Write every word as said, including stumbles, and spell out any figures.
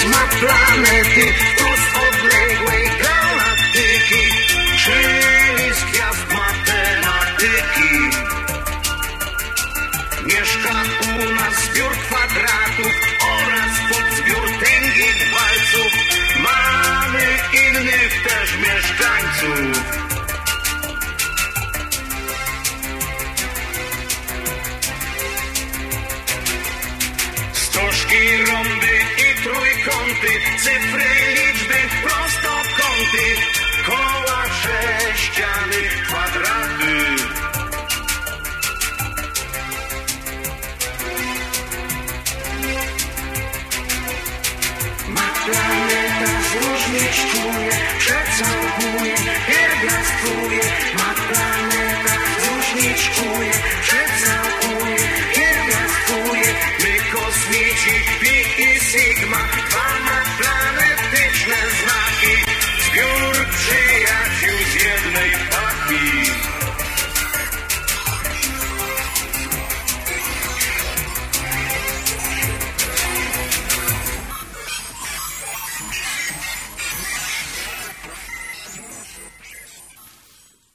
ma planety wprost odległej galaktyki, czyli z gwiazd matematyki. Mieszka u nas zbiór kwadratów oraz podzbiór tęgich walców. Mamy innych też mieszkańców. Stożki, rąby i trójkąty, cyfry, liczby, prostokąty, koła, sześciany, kwadraty. Ma planeta zróżnić czuje, przecałuje, pierwiastuje. Ma planeta zróżnić czuje, przecałuje.